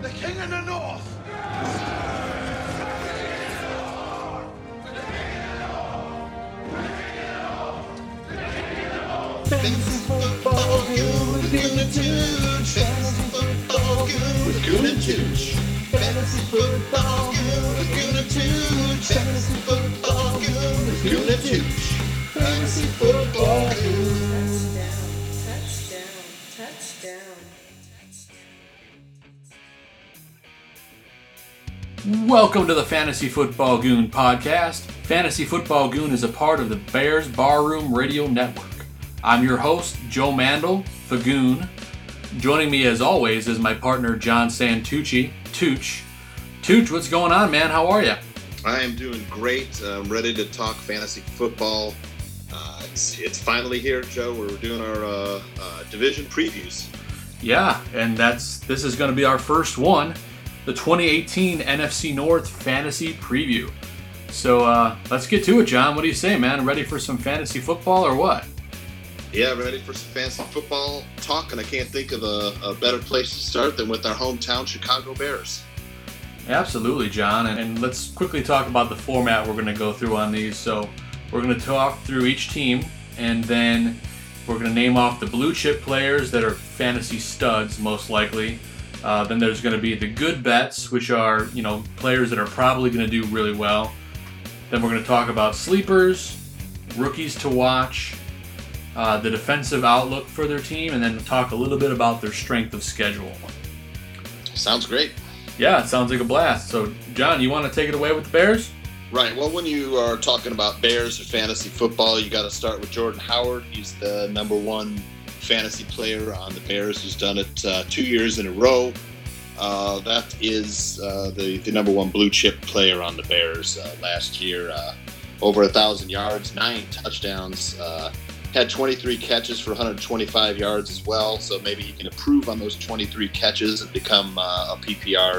The king in the north. Fantasy Football Goon with Goon and Tooch. Fantasy Football Goon with Goon and Tooch. Fantasy Football Goon with Goon and Tooch. Fantasy Football Goon with Goon and Tooch. Fantasy Football Goon. Touchdown. Welcome to the Fantasy Football Goon podcast. Fantasy Football Goon is a part of the Bears Barroom Radio Network. I'm your host, Joe Mandel, the Goon. Joining me as always is my partner, John Santucci. Tooch, what's going on, man? How are you? I am doing great. I'm ready to talk fantasy football. It's finally here, Joe. We're doing our division previews. Yeah, and this is going to be our first one, the 2018 NFC North Fantasy Preview. So let's get to it, John. What do you say, man? Ready for some fantasy football or what? Yeah, ready for some fantasy football talk, and I can't think of a better place to start than with our hometown Chicago Bears. Absolutely, John. And let's quickly talk about the format we're going to go through on these. So we're going to talk through each team, and then we're going to name off the blue chip players that are fantasy studs, most likely. Then there's going to be the good bets, which are, players that are probably going to do really well. Then we're going to talk about sleepers, rookies to watch, the defensive outlook for their team, and then talk a little bit about their strength of schedule. Sounds great. Yeah, it sounds like a blast. So, John, you want to take it away with the Bears? Right. Well, when you are talking about Bears or fantasy football, you got to start with Jordan Howard. He's the number one fantasy player on the Bears. He's done it 2 years in a row. That is the number one blue chip player on the Bears last year. Over 1,000 yards, 9 touchdowns. Had 23 catches for 125 yards as well, so maybe he can improve on those 23 catches and become a PPR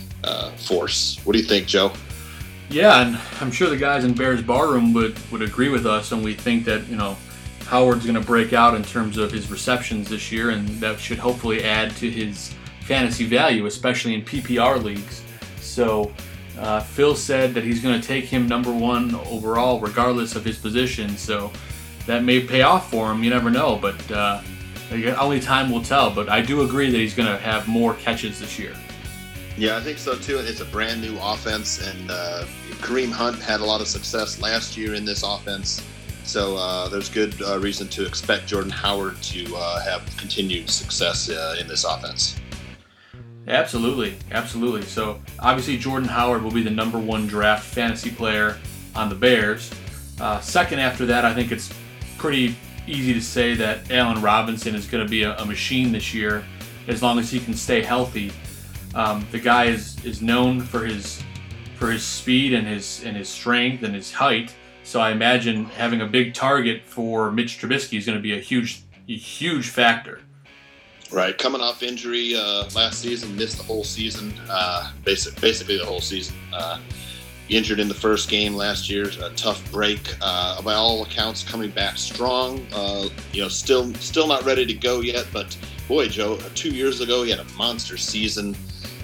force. What do you think, Joe? Yeah, and I'm sure the guys in Bears Barroom would agree with us, and we think that, Howard's going to break out in terms of his receptions this year, and that should hopefully add to his fantasy value, especially in PPR leagues. So Phil said that he's going to take him number one overall regardless of his position, so that may pay off for him. You never know, but only time will tell. But I do agree that he's going to have more catches this year. Yeah, I think so too. It's a brand new offense, and Kareem Hunt had a lot of success last year in this offense. So there's good reason to expect Jordan Howard to have continued success in this offense. Absolutely. So obviously Jordan Howard will be the number one draft fantasy player on the Bears. Second after that, I think it's pretty easy to say that Allen Robinson is going to be a machine this year, as long as he can stay healthy. The guy is known for his speed and his strength and his height. So I imagine having a big target for Mitch Trubisky is going to be a huge factor. Right, coming off injury last season, missed the whole season, basically the whole season. Injured in the first game last year, a tough break. By all accounts, coming back strong. Still not ready to go yet, but boy, Joe, 2 years ago he had a monster season.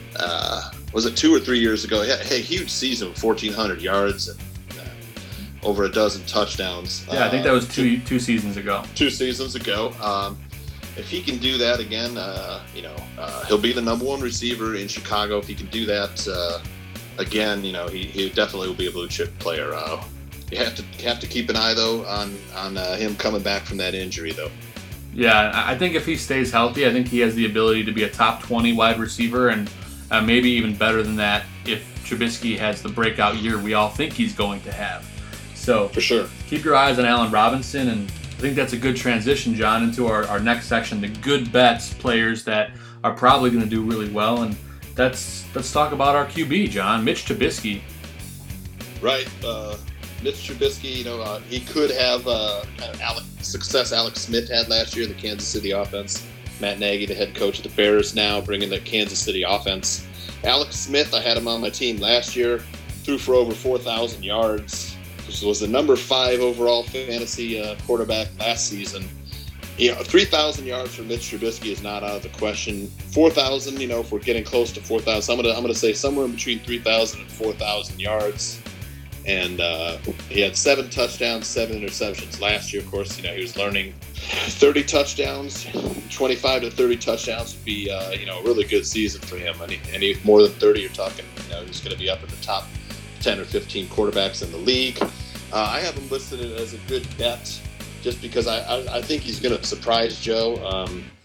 Was it 2 or 3 years ago? He had a huge season, 1,400 yards and over a dozen touchdowns. Yeah, I think that was two seasons ago. 2 seasons ago. If he can do that again, he'll be the number one receiver in Chicago. If he can do that again, he definitely will be a blue chip player. You have to keep an eye though on him coming back from that injury though. Yeah, I think if he stays healthy, I think he has the ability to be a top 20 wide receiver, and maybe even better than that if Trubisky has the breakout year we all think he's going to have. So for sure, keep your eyes on Allen Robinson, and I think that's a good transition, John, into our next section, the good bets players that are probably going to do really well. And let's talk about our QB, John, Mitch Trubisky. Right. Mitch Trubisky, he could have kind of success Alex Smith had last year in the Kansas City offense. Matt Nagy, the head coach of the Bears now, bringing the Kansas City offense. Alex Smith, I had him on my team last year, threw for over 4,000 yards. Was the number 5 overall fantasy quarterback last season. 3,000 yards for Mitch Trubisky is not out of the question. 4,000, if we're getting close to 4,000, I'm gonna say somewhere in between 3,000 and 4,000 yards. And he had 7 touchdowns, 7 interceptions last year. Of course, he was learning 30 touchdowns, 25 to 30 touchdowns would be a really good season for him. Any more than 30, you're talking he's going to be up in the top 10 or 15 quarterbacks in the league. I have him listed as a good bet just because I think he's going to surprise Joe.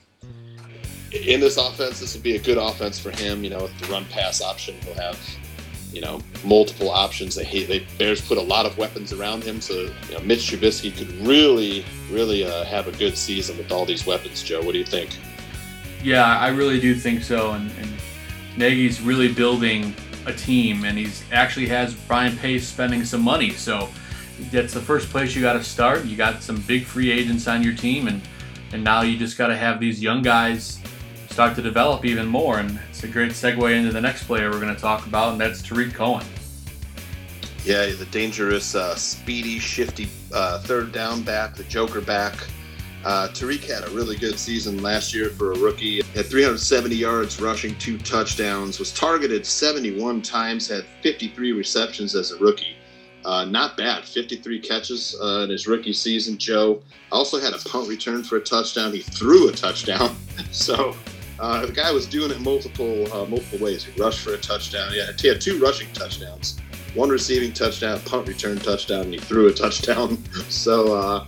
In this offense, this would be a good offense for him. With the run-pass option, he'll have multiple options. The Bears put a lot of weapons around him, so Mitch Trubisky could really have a good season with all these weapons. Joe, what do you think? Yeah, I really do think so, and Nagy's really building a team, and he's actually has Brian Pace spending some money, so that's the first place you got to start. You got some big free agents on your team, and now you just got to have these young guys start to develop even more, and it's a great segue into the next player we're going to talk about, and that's Tarik Cohen. Yeah, he's a dangerous, speedy, shifty third down back, the joker back. Tarik had a really good season last year for a rookie. Had 370 yards rushing, 2 touchdowns, was targeted 71 times, had 53 receptions as a rookie. Not bad, 53 catches in his rookie season, Joe. Also had a punt return for a touchdown. He threw a touchdown. So the guy was doing it multiple ways. He rushed for a touchdown. He had 2 rushing touchdowns, 1 receiving touchdown, punt return touchdown, and he threw a touchdown. So,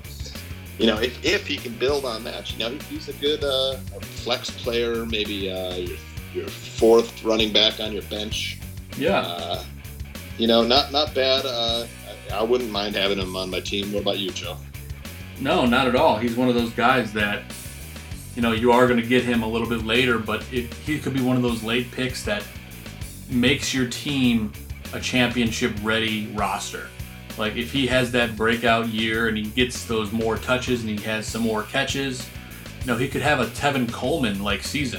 if he can build on that, he's a good flex player, maybe your 4th running back on your bench. Yeah. Not bad. I wouldn't mind having him on my team. What about you, Joe? No, not at all. He's one of those guys that, you are going to get him a little bit later, but he could be one of those late picks that makes your team a championship-ready roster. Like, if he has that breakout year and he gets those more touches and he has some more catches, he could have a Tevin Coleman-like season.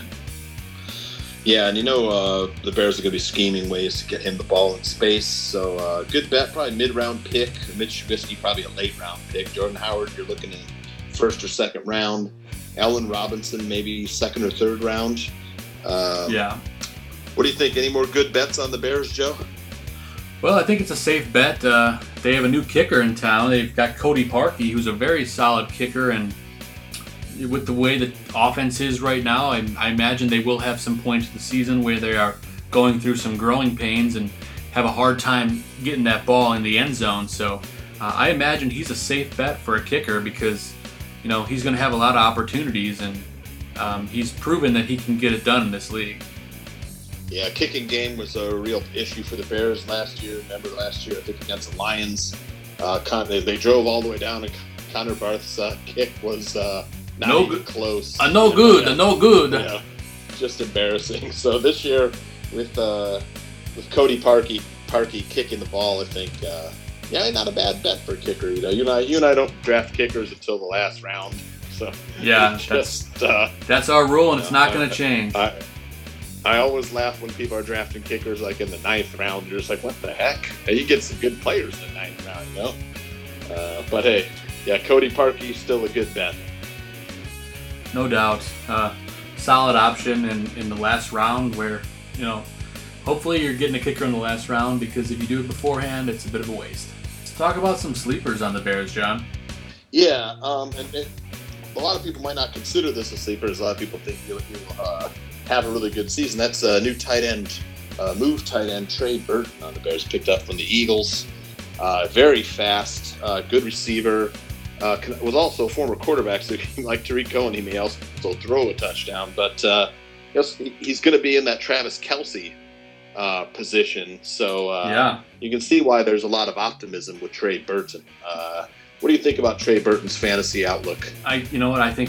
Yeah, and the Bears are going to be scheming ways to get him the ball in space. So good bet, probably mid-round pick. Mitch Trubisky, probably a late-round pick. Jordan Howard, you're looking at 1st or 2nd round. Allen Robinson, maybe 2nd or 3rd round. Yeah. What do you think? Any more good bets on the Bears, Joe? Well, I think it's a safe bet. They have a new kicker in town. They've got Cody Parkey, who's a very solid kicker, and with the way the offense is right now, I imagine they will have some points of the season where they are going through some growing pains and have a hard time getting that ball in the end zone. So I imagine he's a safe bet for a kicker because, he's going to have a lot of opportunities, and he's proven that he can get it done in this league. Yeah, kicking game was a real issue for the Bears last year. Remember last year, I think against the Lions, they drove all the way down, and Connor Barth's kick was not even close. No good. Yeah, just embarrassing. So this year, with Cody Parkey kicking the ball, I think, not a bad bet for a kicker. You and I don't draft kickers until the last round. So yeah, that's our rule, and it's not going to change. I always laugh when people are drafting kickers like in the 9th round. You're just like, what the heck? You get some good players in the 9th round, But hey, yeah, Cody Parkey still a good bet. No doubt. Solid option in the last round where, hopefully you're getting a kicker in the last round, because if you do it beforehand, it's a bit of a waste. Let's talk about some sleepers on the Bears, John. Yeah, and a lot of people might not consider this a sleeper. A lot of people think you'll have a really good season. That's a new tight end, tight end Trey Burton on the Bears, picked up from the Eagles. Very fast, good receiver. Was also a former quarterback, so like Tarik Cohen, he may also throw a touchdown. But he's going to be in that Travis Kelce position. So you can see why there's a lot of optimism with Trey Burton. What do you think about Trey Burton's fantasy outlook? I think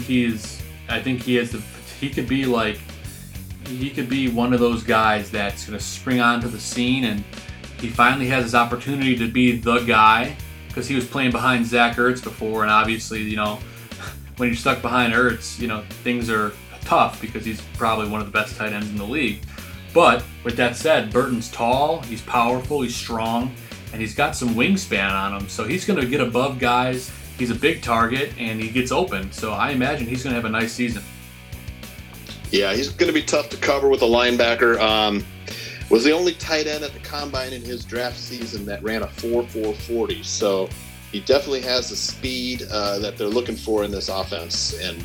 he could be one of those guys that's going to spring onto the scene, and he finally has his opportunity to be the guy, because he was playing behind Zach Ertz before, and obviously, when you're stuck behind Ertz, things are tough because he's probably one of the best tight ends in the league. But with that said, Burton's tall, he's powerful, he's strong, and he's got some wingspan on him, so he's going to get above guys. he's a big target and he gets open. So I imagine he's going to have a nice season. Yeah, he's going to be tough to cover with a linebacker. Was the only tight end at the combine in his draft season that ran a 4.40. So he definitely has the speed that they're looking for in this offense. And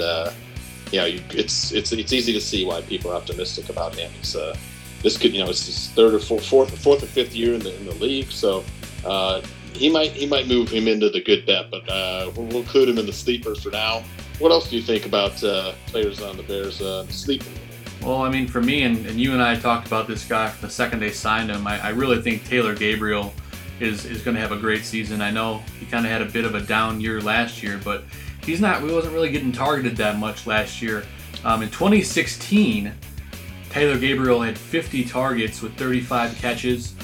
it's easy to see why people are optimistic about him. This could, it's his fourth or fifth year in the league. So he might move him into the good bet, but we'll include him in the sleeper for now. What else do you think about players on the Bears sleeper? Well, I mean, for me, and you and I talked about this guy from the second they signed him, I really think Taylor Gabriel is going to have a great season. I know he kind of had a bit of a down year last year, but he wasn't really getting targeted that much last year. In 2016, Taylor Gabriel had 50 targets with 35 catches,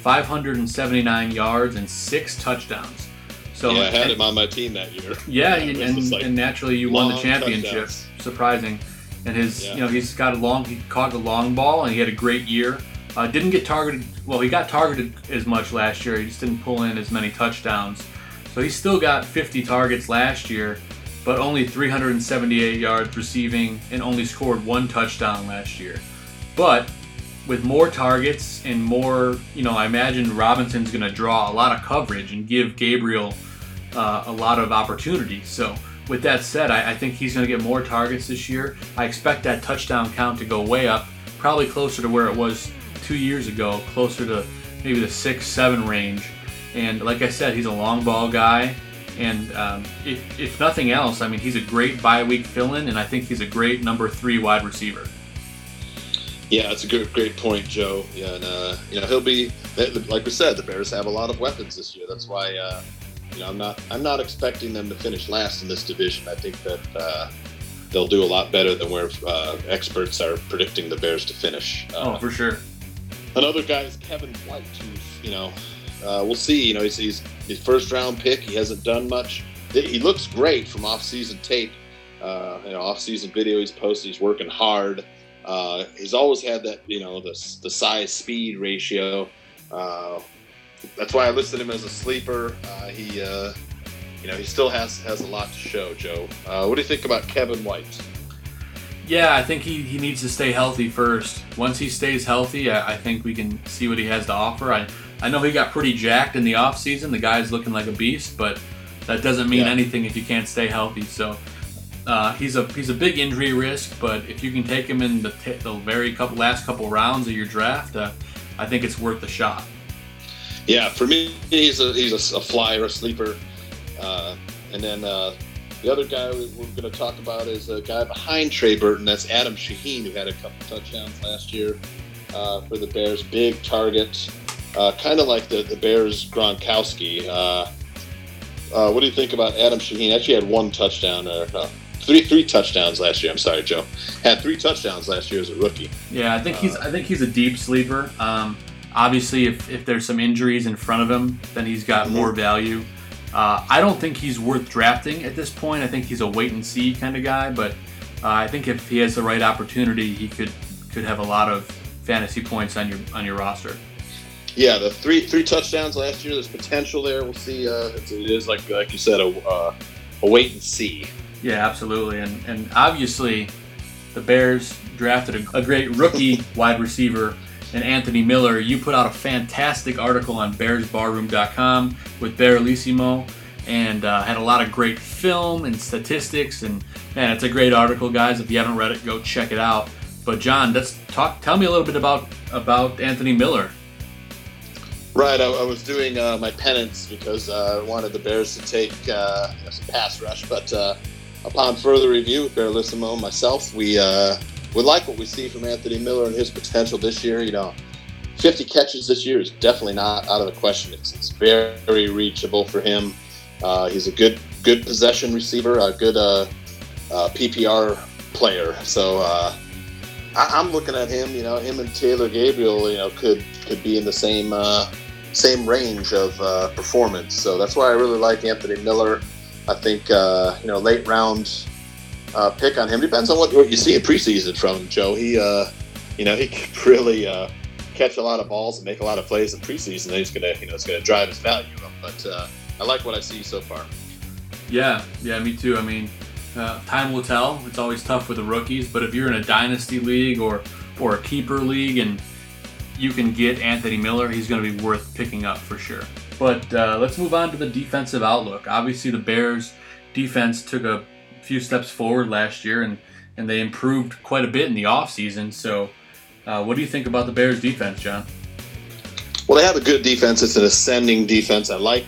579 yards, and 6 touchdowns. So I had him on my team that year. Yeah, and naturally you won the championship. Touchdowns. Surprising. And he caught the long ball, and he had a great year. Didn't get targeted. Well, he got targeted as much last year. He just didn't pull in as many touchdowns. So he still got 50 targets last year, but only 378 yards receiving, and only scored 1 touchdown last year. But with more targets and more, I imagine Robinson's going to draw a lot of coverage and give Gabriel a lot of opportunity. So with that said, I think he's going to get more targets this year. I expect that touchdown count to go way up, probably closer to where it was 2 years ago, closer to maybe the 6-7 range. And like I said, he's a long ball guy. And if nothing else, I mean, he's a great bye-week fill-in, and I think he's a great number 3 wide receiver. Yeah, it's a great point, Joe. Yeah, and he'll be, like we said, the Bears have a lot of weapons this year. That's why I'm not expecting them to finish last in this division. I think that they'll do a lot better than where experts are predicting the Bears to finish. For sure. Another guy is Kevin White, who's we'll see. He's his first round pick. He hasn't done much. He looks great from off-season tape. Off-season video he's posted. He's working hard. He's always had that, the size-speed ratio. That's why I listed him as a sleeper. He still has a lot to show, Joe. What do you think about Kevin White? Yeah, I think he needs to stay healthy first. Once he stays healthy, I think we can see what he has to offer. I know he got pretty jacked in the offseason. The guy's looking like a beast, but that doesn't mean anything if you can't stay healthy. So he's a big injury risk, but if you can take him in the last couple rounds of your draft, I think it's worth the shot. Yeah, for me, he's a flyer, a sleeper. And then the other guy we're going to talk about is a guy behind Trey Burton. That's Adam Shaheen, who had a couple touchdowns last year for the Bears. Big target, kind of like the Bears' Gronkowski. What do you think about Adam Shaheen? Actually had 1 touchdown, three touchdowns last year. I'm sorry, Joe. Had 3 touchdowns last year as a rookie. Yeah, I think he's a deep sleeper. Obviously, if there's some injuries in front of him, then he's got more value. I don't think he's worth drafting at this point. I think he's a wait-and-see kind of guy, but I think if he has the right opportunity, he could have a lot of fantasy points on your roster. Yeah, the three touchdowns last year. There's potential there. We'll see. It is like you said, a wait-and-see. Yeah, absolutely. And obviously, the Bears drafted a great rookie wide receiver in Anthony Miller. You put out a fantastic article on BearsBarroom.com with Barrelissimo, and had a lot of great film and statistics. And man, it's a great article, guys. If you haven't read it, go check it out. But John, tell me a little bit about Anthony Miller. Right, I was doing my penance because I wanted the Bears to take some pass rush, but upon further review with Barrelissimo and myself, we like what we see from Anthony Miller and his potential this year. 50 catches this year is definitely not out of the question. It's very reachable for him. He's a good possession receiver, a good PPR player. So I'm looking at him. Him and Taylor Gabriel, could be in the same range of performance. So that's why I really like Anthony Miller. I think late round pick on him. Depends on what you see in preseason from him, Joe. He can really catch a lot of balls and make a lot of plays in preseason. Then he's gonna drive his value up. But I like what I see so far. Yeah, me too. I mean, time will tell. It's always tough with the rookies, but if you're in a dynasty league or a keeper league and you can get Anthony Miller, he's going to be worth picking up for sure. But let's move on to the defensive outlook. Obviously, the Bears' defense took a few steps forward last year, and they improved quite a bit in the offseason. So what do you think about the Bears' defense, John? Well, they have a good defense. It's an ascending defense. I like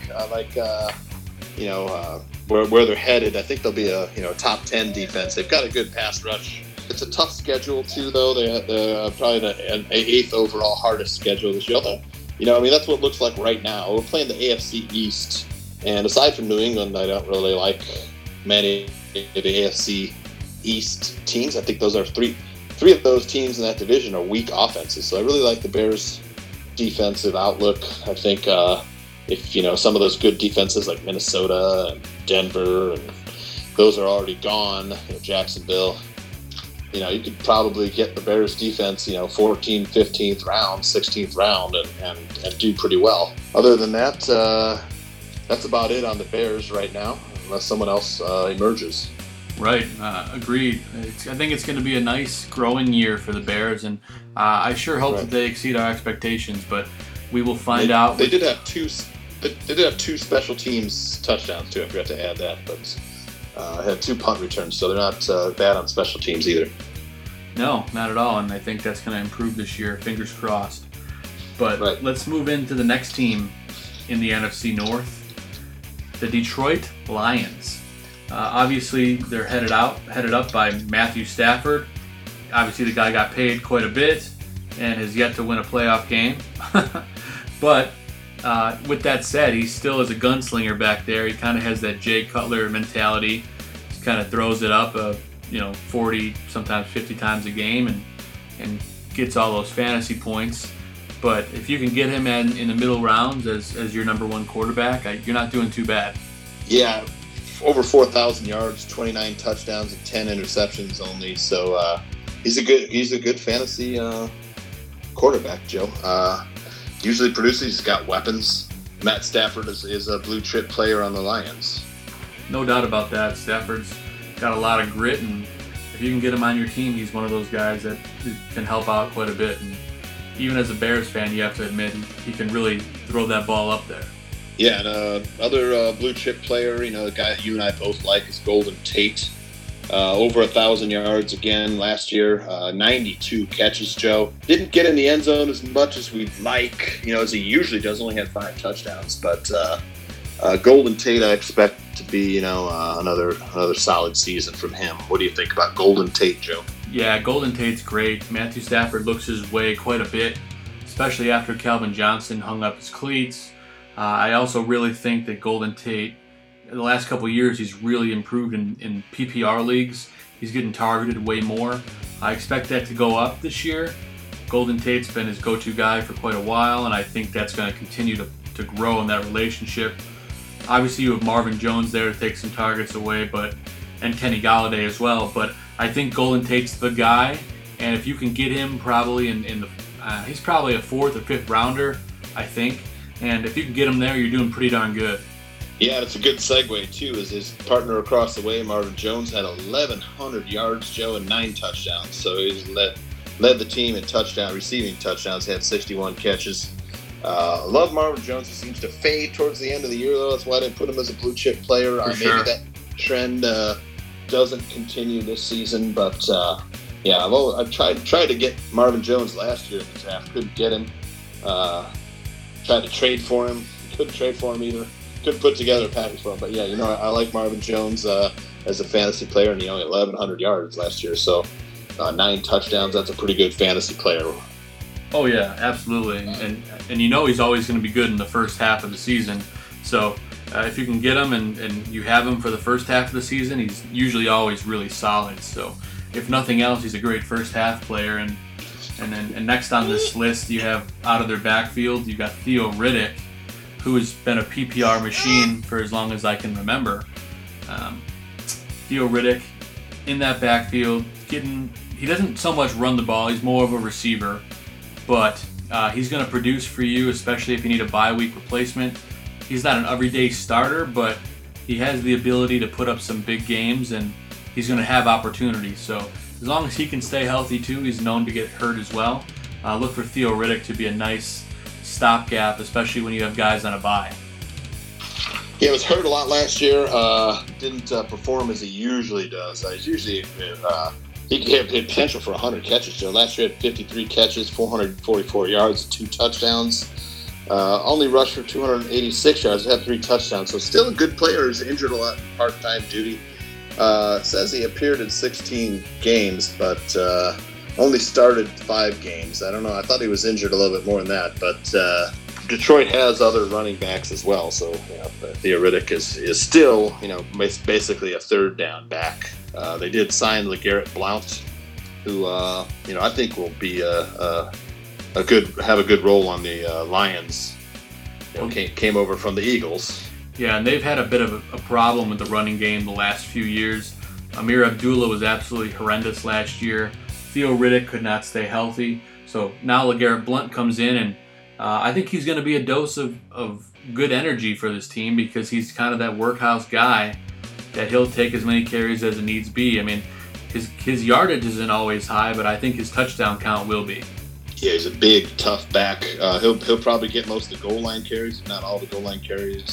where they're headed. I think they'll be a top 10 defense. They've got a good pass rush. It's a tough schedule too, though. They're probably the 8th overall hardest schedule this year. That's what it looks like right now. We're playing the AFC East, and aside from New England, I don't really like many of the AFC East teams. I think those are three of those teams in that division are weak offenses. So I really like the Bears' defensive outlook. I think if some of those good defenses like Minnesota and Denver and those are already gone, Jacksonville, you could probably get the Bears defense, 14th, 15th round, 16th round and do pretty well. Other than that, that's about it on the Bears right now, unless someone else emerges. Right, agreed. I think it's going to be a nice growing year for the Bears, and I sure hope that they exceed our expectations, but we will find out. They did have two special teams touchdowns too. I forgot to add that, but had 2 punt returns, so they're not bad on special teams either. No, not at all, and I think that's going to improve this year. Fingers crossed. But let's move into the next team in the NFC North, the Detroit Lions. Obviously, they're headed up by Matthew Stafford. Obviously, the guy got paid quite a bit and has yet to win a playoff game. But with that said, he still is a gunslinger back there. He kind of has that Jay Cutler mentality. He kind of throws it up, 40, sometimes 50 times a game and gets all those fantasy points. But if you can get him in the middle rounds as your number one quarterback, you're not doing too bad. Yeah, over 4,000 yards, 29 touchdowns, and 10 interceptions only. So he's a good fantasy quarterback, Joe. Usually produces. He's got weapons. Matt Stafford is a blue chip player on the Lions. No doubt about that. Stafford's got a lot of grit, and if you can get him on your team, he's one of those guys that can help out quite a bit. And even as a Bears fan, you have to admit he can really throw that ball up there. Yeah, and other blue chip player, the guy that you and I both like is Golden Tate. Over 1,000 yards again last year, 92 catches, Joe. Didn't get in the end zone as much as we'd like, as he usually does, only had 5 touchdowns. But Golden Tate, I expect to be, another solid season from him. What do you think about Golden Tate, Joe? Yeah, Golden Tate's great. Matthew Stafford looks his way quite a bit, especially after Calvin Johnson hung up his cleats. I also really think that Golden Tate, in the last couple of years, he's really improved in PPR leagues. He's getting targeted way more. I expect that to go up this year. Golden Tate's been his go-to guy for quite a while, and I think that's going to continue to grow in that relationship. Obviously, you have Marvin Jones there to take some targets away, and Kenny Golladay as well. But I think Golden Tate's the guy, and if you can get him probably he's probably a 4th or 5th rounder, I think. And if you can get him there, you're doing pretty darn good. Yeah, it's a good segue, too, as his partner across the way, Marvin Jones, had 1,100 yards, Joe, and 9 touchdowns. So he's led the team in receiving touchdowns, had 61 catches. Love Marvin Jones. He seems to fade towards the end of the year, though. That's why I didn't put him as a blue-chip player. Sure. Maybe that trend doesn't continue this season. But, I've tried to get Marvin Jones last year in the draft. Couldn't get him. Tried to trade for him. Couldn't trade for him either. Couldn't put together a package for him. But, I like Marvin Jones as a fantasy player, and he only had 1,100 yards last year. So 9 touchdowns, that's a pretty good fantasy player. Oh, yeah, absolutely. And he's always going to be good in the first half of the season. So if you can get him and you have him for the first half of the season, he's usually always really solid. So if nothing else, he's a great first half player. And next on this list, you have out of their backfield, you got Theo Riddick, who has been a PPR machine for as long as I can remember. Theo Riddick in that backfield, he doesn't so much run the ball, he's more of a receiver, but he's going to produce for you, especially if you need a bye week replacement. He's not an everyday starter, but he has the ability to put up some big games, and he's going to have opportunities. So as long as he can stay healthy too, he's known to get hurt as well. Look for Theo Riddick to be a nice stopgap, especially when you have guys on a bye. He was hurt a lot last year. Didn't perform as he usually does. He's usually he had potential for 100 catches. So last year, had 53 catches, 444 yards, 2 touchdowns. Only rushed for 286 yards, had 3 touchdowns. So still a good player. He's injured a lot in part-time duty. Says he appeared in 16 games, but only started 5 games. I don't know. I thought he was injured a little bit more than that, but Detroit has other running backs as well. So Theo Riddick is still basically a third down back. They did sign LeGarrette Blount, who I think will be have a good role on the Lions. Came over from the Eagles. Yeah, and they've had a bit of a problem with the running game the last few years. Amir Abdullah was absolutely horrendous last year. Theo Riddick could not stay healthy. So now LeGarrette Blount comes in, and I think he's going to be a dose of good energy for this team, because he's kind of that workhouse guy that he'll take as many carries as it needs be. I mean, his yardage isn't always high, but I think his touchdown count will be. Yeah, he's a big, tough back. He'll probably get most of the goal line carries, if not all the goal line carries.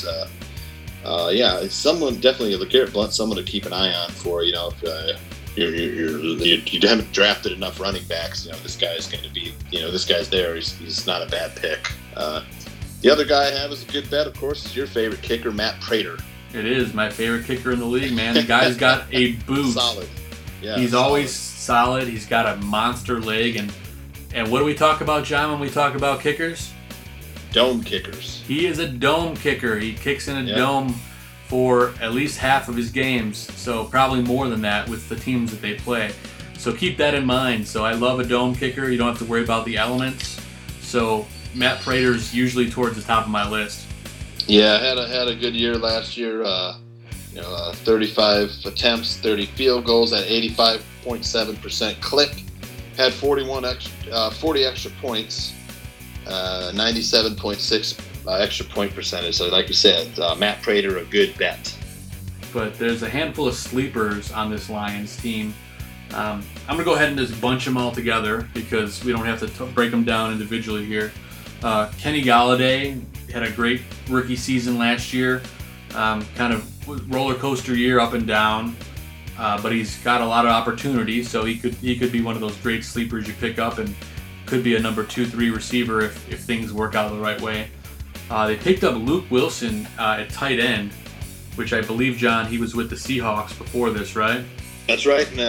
It's someone, definitely LeGarrette Blount, someone to keep an eye on for. If you haven't drafted enough running backs, this guy's going to be, this guy's there. He's not a bad pick. The other guy I have is a good bet, of course, is your favorite kicker, Matt Prater. It is my favorite kicker in the league, man. The guy's got a boot. Solid. Yeah, he's always solid. He's got a monster leg, and what do we talk about, John, when we talk about kickers? Dome kickers. He is a dome kicker. He kicks in a dome for at least half of his games, so probably more than that with the teams that they play. So keep that in mind. So I love a dome kicker. You don't have to worry about the elements. So Matt Prater's usually towards the top of my list. Yeah, had a good year last year. 35 attempts, 30 field goals at 85.7% click. Had 40 extra points, 97.6 extra point percentage. So like you said, Matt Prater, a good bet. But there's a handful of sleepers on this Lions team. I'm going to go ahead and just bunch them all together because we don't have to break them down individually here. Kenny Golladay had a great rookie season last year. Kind of roller coaster year, up and down. But he's got a lot of opportunities, so he could be one of those great sleepers you pick up and could be a number 2-3 receiver if things work out the right way. They picked up Luke Wilson at tight end, which I believe, John, he was with the Seahawks before this, right? That's right. And,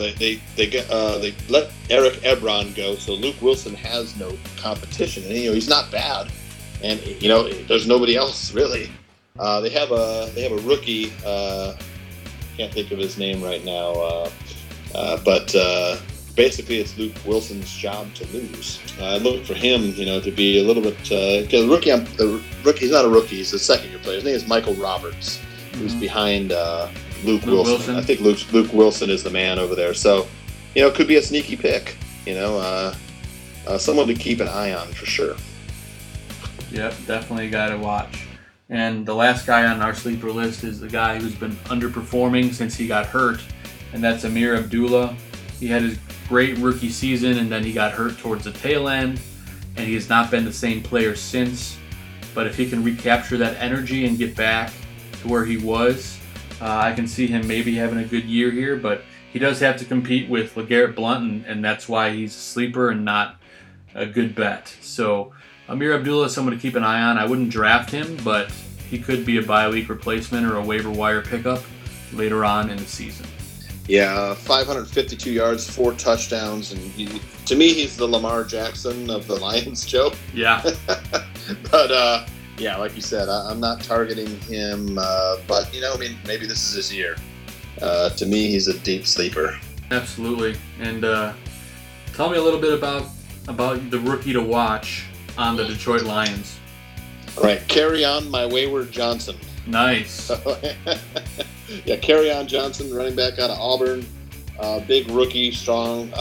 they let Eric Ebron go, so Luke Wilson has no competition. And he's not bad, and there's nobody else really. They have a rookie. Can't think of his name right now, but basically it's Luke Wilson's job to lose. I look for him, to be a little bit. Because the rookie, he's not a rookie; he's a second-year player. His name is Michael Roberts, who's behind Luke Wilson. I think Luke Wilson is the man over there. So, it could be a sneaky pick. Someone to keep an eye on for sure. Yep, definitely a guy to watch. And the last guy on our sleeper list is the guy who's been underperforming since he got hurt, and that's Amir Abdullah. He had his great rookie season, and then he got hurt towards the tail end, and he has not been the same player since. But if he can recapture that energy and get back to where he was, I can see him maybe having a good year here, but he does have to compete with LeGarrette Blount, and that's why he's a sleeper and not a good bet. So Amir Abdullah is someone to keep an eye on. I wouldn't draft him, but he could be a bye-week replacement or a waiver wire pickup later on in the season. Yeah, 552 yards, 4 touchdowns, and to me, he's the Lamar Jackson of the Lions, Joe. Yeah. But, yeah, like you said, I'm not targeting him, but, maybe this is his year. To me, he's a deep sleeper. Absolutely. And tell me a little bit about the rookie to watch on the Detroit Lions. All right, Carry On My Wayward Johnson. Nice. Yeah, Carry On Johnson, running back out of Auburn. Big rookie, strong.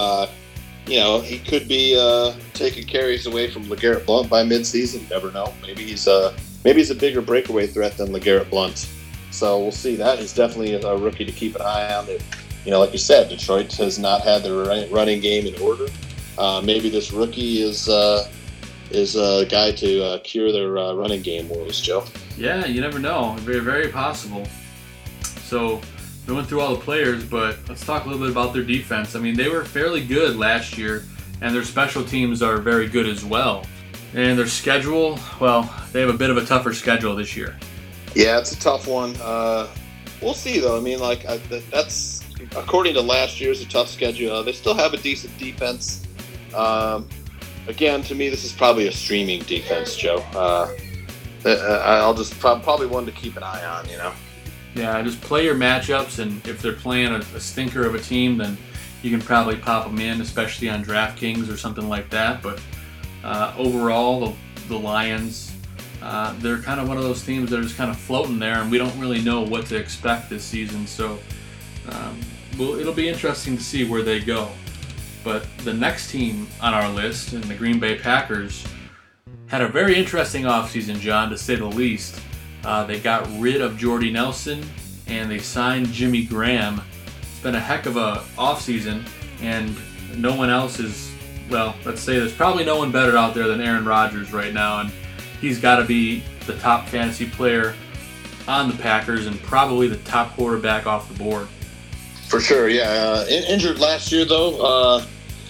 He could be taking carries away from LeGarrette Blount by midseason. Never know. Maybe he's a bigger breakaway threat than LeGarrette Blount. So we'll see. That is definitely a rookie to keep an eye on. Like you said, Detroit has not had their running game in order. Maybe this rookie is a guy to cure their running game woes, Joe. Yeah, you never know. Very, very possible. So we went through all the players, but let's talk a little bit about their defense. I mean, they were fairly good last year, and their special teams are very good as well. And their schedule, well, they have a bit of a tougher schedule this year. Yeah, it's a tough one. We'll see, though. I mean, that's according to last year's a tough schedule. They still have a decent defense. Again, to me, this is probably a streaming defense, Joe. I'll just probably one to keep an eye on, Yeah, just play your matchups, and if they're playing a stinker of a team, then you can probably pop them in, especially on DraftKings or something like that. But overall, the Lions, they're kind of one of those teams that are just kind of floating there, and we don't really know what to expect this season. So it'll be interesting to see where they go. But the next team on our list, and the Green Bay Packers, had a very interesting offseason, John, to say the least. They got rid of Jordy Nelson, and they signed Jimmy Graham. It's been a heck of a offseason, and no one else is, well, let's say there's probably no one better out there than Aaron Rodgers right now, and he's got to be the top fantasy player on the Packers and probably the top quarterback off the board. For sure, yeah. Injured last year, though.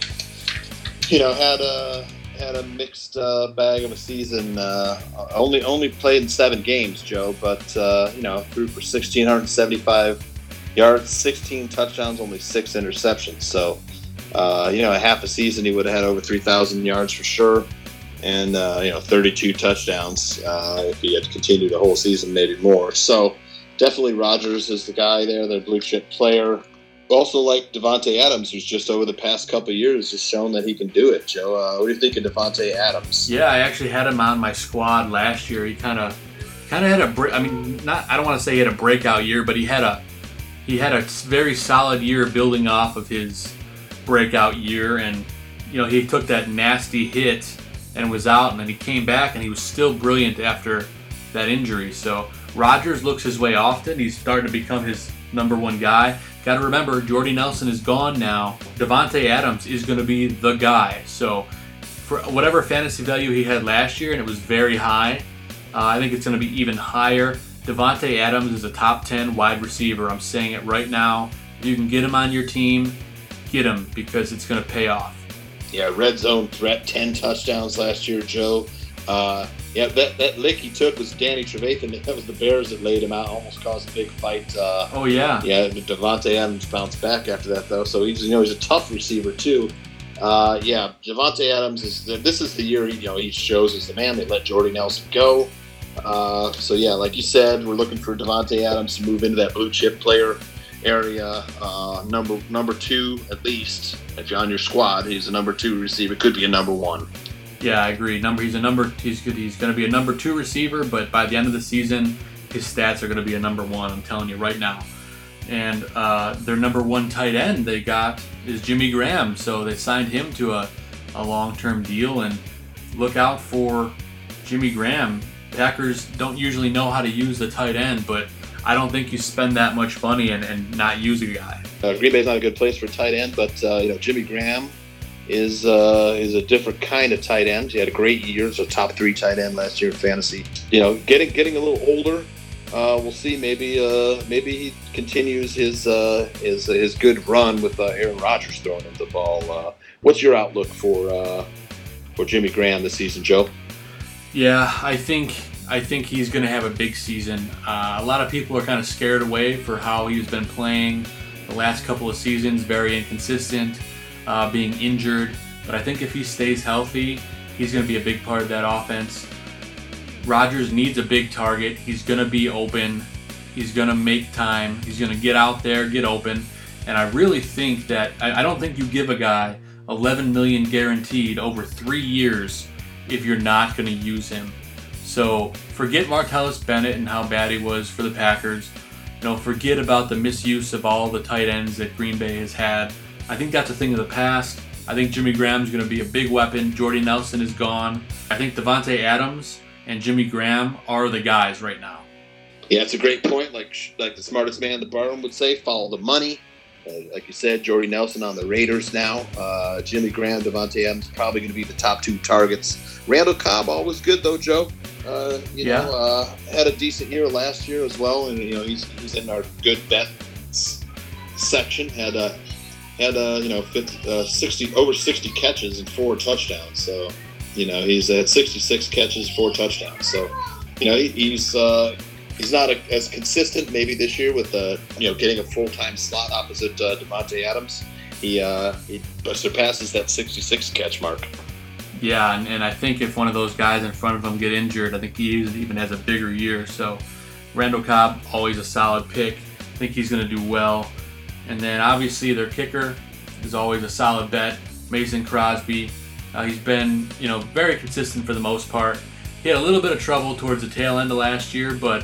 Had a mixed bag of a season. Only played in 7 games, Joe, but threw for 1,675 yards, 16 touchdowns, only 6 interceptions. So, half a season he would have had over 3,000 yards for sure, and 32 touchdowns if he had continued the whole season, maybe more. So, definitely Rodgers is the guy there, their blue chip player. Also, like Davante Adams, who's just over the past couple of years has shown that he can do it. Joe, what do you think of Davante Adams? Yeah, I actually had him on my squad last year. He kind of had I don't want to say he had a breakout year, but he had a very solid year building off of his breakout year, and he took that nasty hit and was out, and then he came back and he was still brilliant after that injury. So Rodgers looks his way often. He's starting to become his number one guy. Got to remember, Jordy Nelson is gone now. Davante Adams is going to be the guy. So for whatever fantasy value he had last year, and it was very high, I think it's going to be even higher. Davante Adams is a top 10 wide receiver. I'm saying it right now. If you can get him on your team, get him, because it's going to pay off. Yeah, red zone threat, 10 touchdowns last year, Joe. That lick he took was Danny Trevathan. That was the Bears that laid him out, almost caused a big fight. Oh yeah. Yeah, Davante Adams bounced back after that though, so he's a tough receiver too. Davante Adams this is the year he shows as the man. They let Jordy Nelson go. Like you said, we're looking for Davante Adams to move into that blue chip player area. Number 2 at least. If you're on your squad, he's a number 2 receiver. Could be a number 1. Yeah, I agree. He's good. He's going to be a number 2 receiver, but by the end of the season, his stats are going to be a number 1. I'm telling you right now. And their number 1 tight end they got is Jimmy Graham, so they signed him to a long-term deal. And look out for Jimmy Graham. Packers don't usually know how to use the tight end, but I don't think you spend that much money and not use a guy. Green Bay's not a good place for a tight end, but Jimmy Graham is a different kind of tight end. He had a great year. He's a top 3 tight end last year in fantasy. Getting a little older. We'll see. Maybe he continues his good run with Aaron Rodgers throwing him the ball. What's your outlook for Jimmy Graham this season, Joe? Yeah, I think he's going to have a big season. A lot of people are kind of scared away for how he's been playing the last couple of seasons. Very inconsistent. Being injured, but I think if he stays healthy, he's going to be a big part of that offense. Rodgers needs a big target. He's going to be open. He's going to make time. He's going to get out there, get open. And I really think that I don't think you give a guy $11 million guaranteed over 3 years if you're not going to use him. So forget Martellus Bennett and how bad he was for the Packers. Forget about the misuse of all the tight ends that Green Bay has had. I think that's a thing of the past. I think Jimmy Graham's going to be a big weapon. Jordy Nelson is gone. I think Davante Adams and Jimmy Graham are the guys right now. Yeah, it's a great point. Like the smartest man in the barroom would say, follow the money. Like you said, Jordy Nelson on the Raiders now. Jimmy Graham, Devontae Adams probably going to be the top 2 targets. Randall Cobb, always good though, Joe. Had a decent year last year as well, and he's in our good bets section. Had 60 catches and 4 touchdowns. So he's at 66 catches, 4 touchdowns. So he's not as consistent maybe this year with getting a full-time slot opposite Devontae Adams. He surpasses that 66 catch mark. Yeah, and I think if one of those guys in front of him get injured, I think he even has a bigger year. So Randall Cobb, always a solid pick. I think he's going to do well. And then obviously their kicker is always a solid bet, Mason Crosby. He's been very consistent for the most part. He had a little bit of trouble towards the tail end of last year, but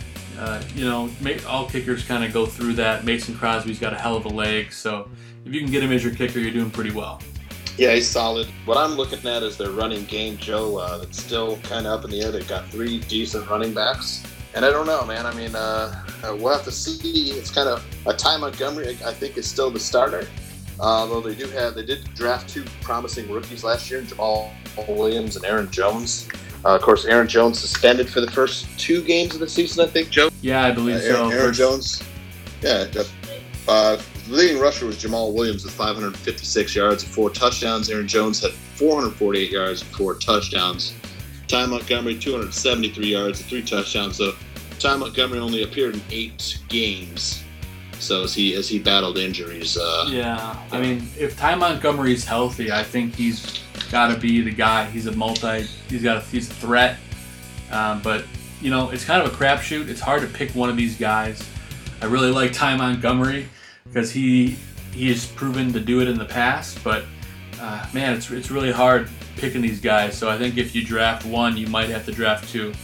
all kickers kind of go through that. Mason Crosby's got a hell of a leg, so if you can get him as your kicker, you're doing pretty well. Yeah, he's solid. What I'm looking at is their running game, Joe. That's still kind of up in the air. They've got 3 decent running backs, and I don't know, man. I mean, we'll have to see. It's kind of Ty Montgomery, I think, is still the starter. Though they did draft 2 promising rookies last year, Jamal Williams and Aaron Jones. Of course, Aaron Jones suspended for the first 2 games of the season, I think, Joe. Yeah, I believe so. Aaron Jones. Yeah. Leading rusher was Jamal Williams with 556 yards and 4 touchdowns. Aaron Jones had 448 yards and 4 touchdowns. Ty Montgomery, 273 yards and 3 touchdowns. So Ty Montgomery only appeared in 8 games. So as he battled injuries. I mean, if Ty Montgomery's healthy, I think he's got to be the guy. He's a threat. But it's kind of a crapshoot. It's hard to pick one of these guys. I really like Ty Montgomery because he has proven to do it in the past. But man, it's really hard picking these guys. So I think if you draft one, you might have to draft 2.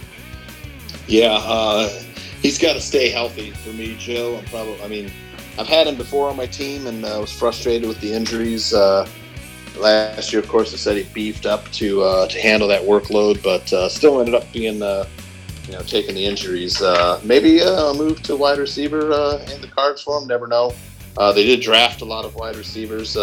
Yeah, he's got to stay healthy for me, Joe. I've had him before on my team and was frustrated with the injuries. Last year, of course, they said he beefed up to handle that workload, but still ended up being, taking the injuries. Maybe a move to wide receiver in the cards for him. Never know. They did draft a lot of wide receivers.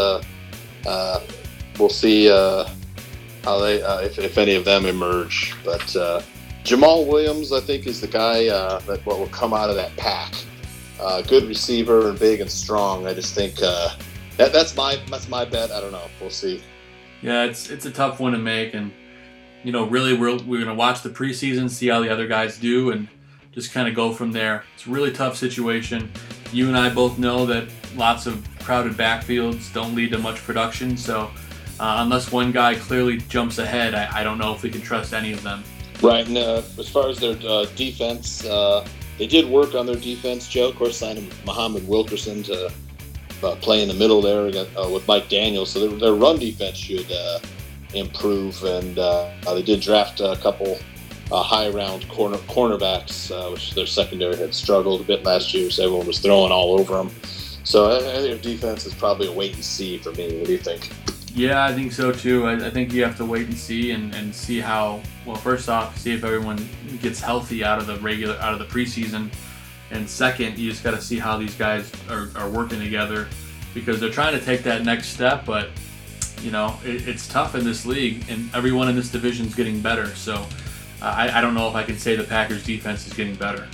We'll see how they, if any of them emerge. But Jamal Williams, I think, is the guy that will come out of that pack. Good receiver and big and strong. I just think that's my bet. I don't know. We'll see. Yeah, it's a tough one to make, and really we're going to watch the preseason, see how the other guys do, and just kind of go from there. It's a really tough situation. You and I both know that lots of crowded backfields don't lead to much production, so unless one guy clearly jumps ahead, I don't know if we can trust any of them. Right, and as far as their defense, they did work on their defense, Joe. Of course, signed Muhammad Wilkerson to play in the middle there with Mike Daniels, so their run defense should improve, and they did draft a couple high-round cornerbacks, which their secondary had struggled a bit last year, so everyone was throwing all over them. So I think their defense is probably a wait and see for me. What do you think? Yeah, I think so too. I think you have to wait and see and see how. Well, first off, see if everyone gets healthy out of the preseason, and second, you just got to see how these guys are working together, because they're trying to take that next step. But it's tough in this league, and everyone in this division is getting better. So I don't know if I can say the Packers' defense is getting better.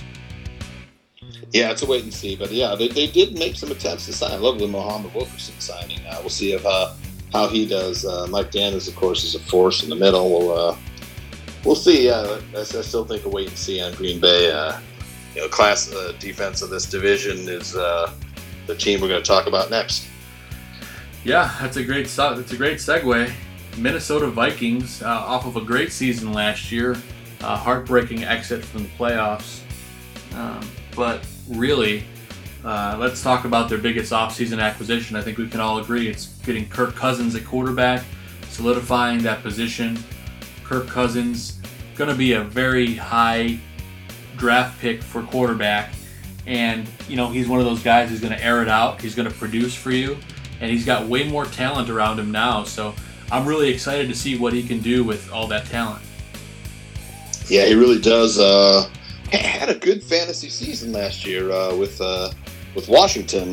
Yeah, it's a wait and see. But yeah, they did make some attempts to sign. I love the Muhammad Wilkerson signing. We'll see if how he does. Mike Daniels, of course, is a force in the middle. We'll see. I still think a wait and see on Green Bay. Class defense of this division is the team we're going to talk about next. Yeah, that's a great segue. Minnesota Vikings, off of a great season last year, heartbreaking exit from the playoffs. But really, let's talk about their biggest offseason acquisition. I think we can all agree it's getting Kirk Cousins at quarterback, solidifying that position. Kirk Cousins, going to be a very high draft pick for quarterback. And, he's one of those guys who's going to air it out. He's going to produce for you. And he's got way more talent around him now. So I'm really excited to see what he can do with all that talent. Yeah, he really does. had a good fantasy season last year with Washington.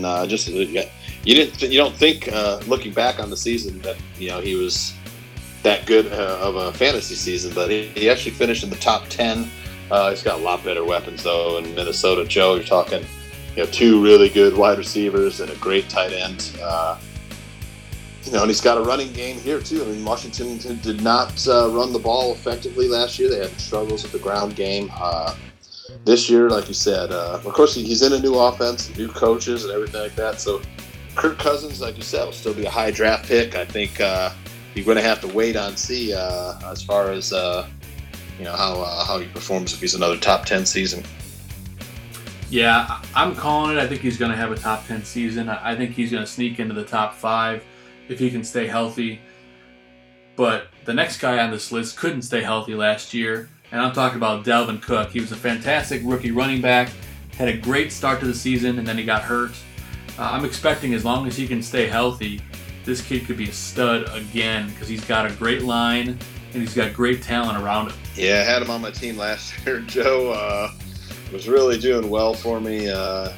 You don't think looking back on the season that he was that good of a fantasy season, but he actually finished in the top 10. He's got a lot better weapons though in Minnesota. Joe, you're talking two really good wide receivers and a great tight end. And he's got a running game here too. I mean, Washington did not run the ball effectively last year. They had struggles with the ground game. This year, like you said, of course he's in a new offense, new coaches, and everything like that. So Kirk Cousins, like you said, will still be a high draft pick. I think you're going to have to wait on see as far as how he performs if he's another top 10 season. Yeah, I'm calling it. I think he's going to have a top 10 season. I think he's going to sneak into the top 5 if he can stay healthy. But the next guy on this list couldn't stay healthy last year, and I'm talking about Dalvin Cook. He was a fantastic rookie running back, had a great start to the season, and then he got hurt. I'm expecting as long as he can stay healthy, this kid could be a stud again because he's got a great line and he's got great talent around him. Yeah, I had him on my team last year. Joe was really doing well for me.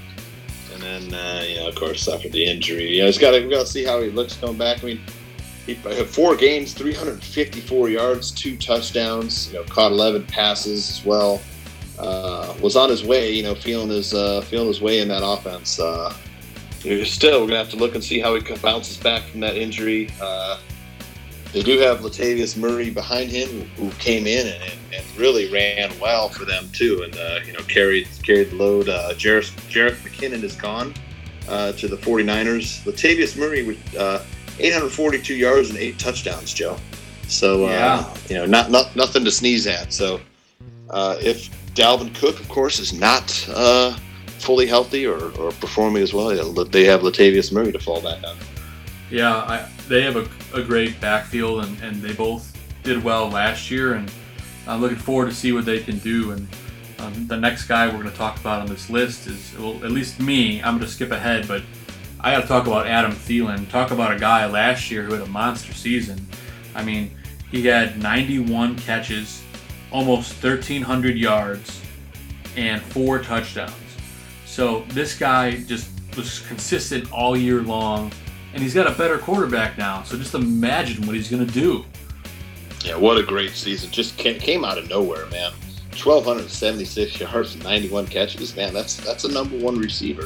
And then, of course, suffered the injury. We got to see how he looks coming back. I mean, he had 4 games, 354 yards, 2 touchdowns. Caught 11 passes as well. Was on his way. Feeling his way in that offense. Still, we're gonna have to look and see how he bounces back from that injury. They do have Latavius Murray behind him, who came in and really ran well for them too, and carried the load. Jerick McKinnon is gone to the 49ers. Latavius Murray with 842 yards and 8 touchdowns, Joe. So nothing to sneeze at. So if Dalvin Cook, of course, is not fully healthy or performing as well, they have Latavius Murray to fall back on. Yeah, they have a great backfield, and they both did well last year, and I'm looking forward to see what they can do. And the next guy we're going to talk about on this list is, well, at least me, I'm going to skip ahead, but I got to talk about Adam Thielen. Talk about a guy last year who had a monster season. I mean, he had 91 catches, almost 1,300 yards, and 4 touchdowns. So this guy just was consistent all year long, and he's got a better quarterback now. So just imagine what he's going to do. Yeah, what a great season. Just came out of nowhere, man. 1,276 yards and 91 catches. Man, that's a number 1 receiver.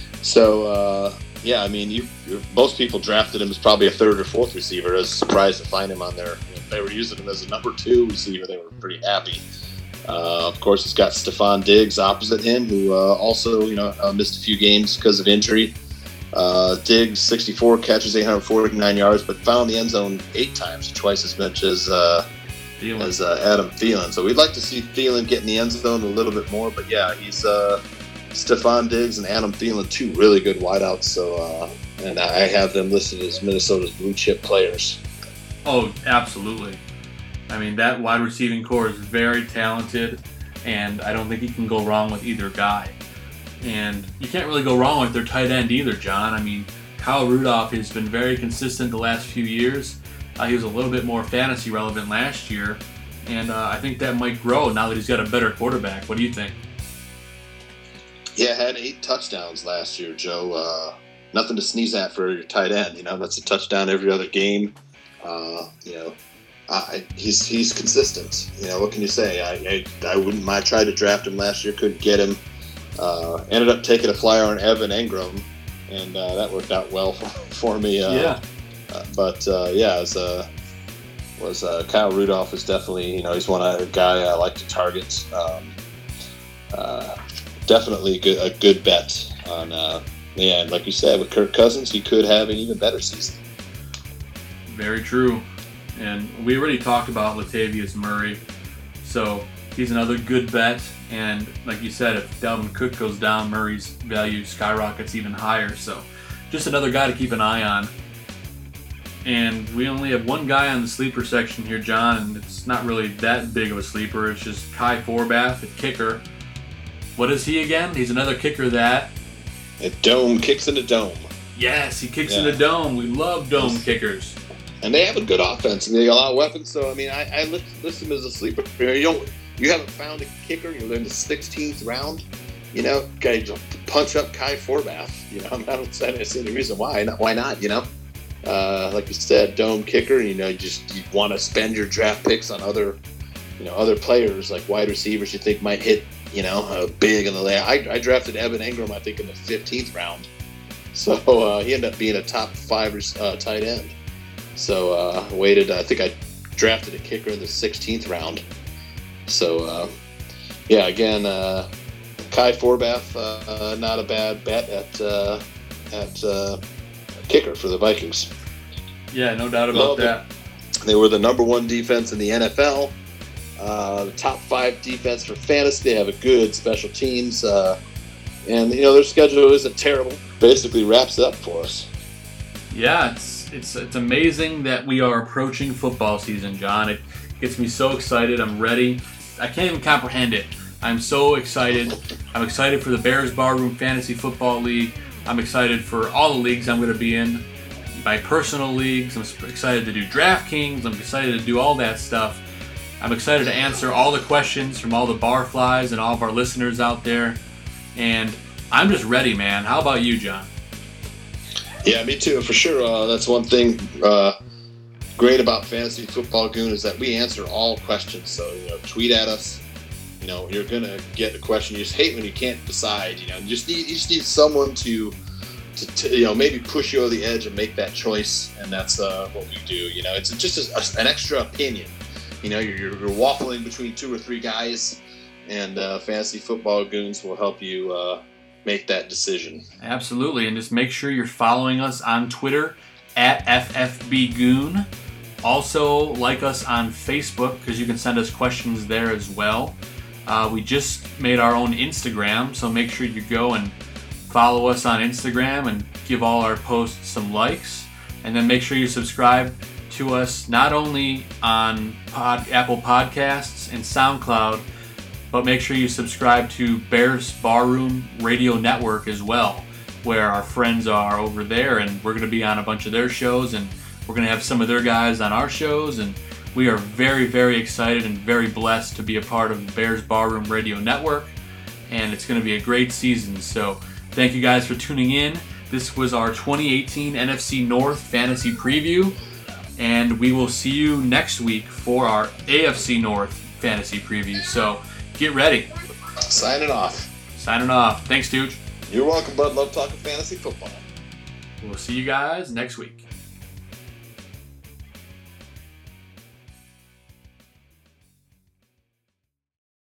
So, I mean, most people drafted him as probably a 3rd or 4th receiver. I was surprised to find him on there. They were using him as a number 2 receiver. They were pretty happy. Of course, he's got Stephon Diggs opposite him, who also, missed a few games because of injury. Diggs, 64 catches, 849 yards, but found the end zone 8 times, twice as much as Adam Thielen. So we'd like to see Thielen get in the end zone a little bit more. But yeah, he's Stephon Diggs and Adam Thielen, 2 really good wideouts. So and I have them listed as Minnesota's blue chip players. Oh, absolutely. I mean, that wide receiving core is very talented, and I don't think you can go wrong with either guy. And you can't really go wrong with their tight end either, John. I mean, Kyle Rudolph has been very consistent the last few years. He was a little bit more fantasy relevant last year, and I think that might grow now that he's got a better quarterback. What do you think? Yeah, had 8 touchdowns last year, Joe. Nothing to sneeze at for your tight end. That's a touchdown every other game. He's consistent. What can you say? I wouldn't mind. Tried to draft him last year, couldn't get him. Ended up taking a flyer on Evan Engram, and that worked out well for me. Kyle Rudolph is definitely, he's a guy I like to target. Definitely a good bet on. Like you said, with Kirk Cousins, he could have an even better season. Very true. And we already talked about Latavius Murray, so he's another good bet. And like you said, if Dalvin Cook goes down, Murray's value skyrockets even higher. So just another guy to keep an eye on. And we only have one guy on the sleeper section here, John, and it's not really that big of a sleeper. It's just Kai Forbath, the kicker. What is he again? He's another kicker that... A dome, kicks in the dome. Yes, he kicks in the dome. We love dome kickers. And they have a good offense, and they got a lot of weapons. So I mean, I list him as a sleeper. You you haven't found a kicker, you're in the 16th round, you know, okay, punch up Kai Forbath. You know, I don't see any reason why. Why not? You know, like you said, dome kicker. You know, you want to spend your draft picks on other players like wide receivers you think might hit, you know, big in the lay. I drafted Evan Ingram, I think, in the 15th round. So he ended up being a top 5 tight end. So waited. I think I drafted a kicker in the 16th round. So yeah, again, Kai Forbath, not a bad bet at kicker for the Vikings. Yeah, no doubt about that. They were the number 1 defense in the NFL. The top 5 defense for fantasy. They have a good special teams, and you know their schedule isn't terrible. Basically wraps it up for us. Yeah, it's amazing that we are approaching football season, John. It gets me so excited. I'm ready. I can't even comprehend it. I'm so excited. I'm excited for the Bears Barroom Fantasy Football League. I'm excited for all the leagues I'm going to be in. My personal leagues. I'm excited to do DraftKings. I'm excited to do all that stuff. I'm excited to answer all the questions from all the barflies and all of our listeners out there. And I'm just ready, man. How about you, John? Yeah, me too, for sure. That's one thing great about Fantasy Football Goon is that we answer all questions. So, you know, tweet at us. You know, you're going to get a question. You just hate when you can't decide. You know, you just need someone to you know, maybe push you over the edge and make that choice. And that's what we do. You know, it's just an extra opinion. You know, you're waffling between 2 or 3 guys, and Fantasy Football Goons will help you make that decision. Absolutely, and just make sure you're following us on Twitter at FFBGoon. Also, like us on Facebook because you can send us questions there as well. We just made our own Instagram, so make sure you go and follow us on Instagram and give all our posts some likes. And then make sure you subscribe to us not only on Apple Podcasts and SoundCloud, but make sure you subscribe to Bears Barroom Radio Network as well, where our friends are over there, and we're going to be on a bunch of their shows, and we're going to have some of their guys on our shows, and we are very, very excited and very blessed to be a part of the Bears Barroom Radio Network, and it's going to be a great season. So thank you guys for tuning in. This was our 2018 NFC North Fantasy Preview, and we will see you next week for our AFC North Fantasy Preview. So get ready. Signing off. Thanks, dude. You're welcome, bud. Love talking fantasy football. We'll see you guys next week.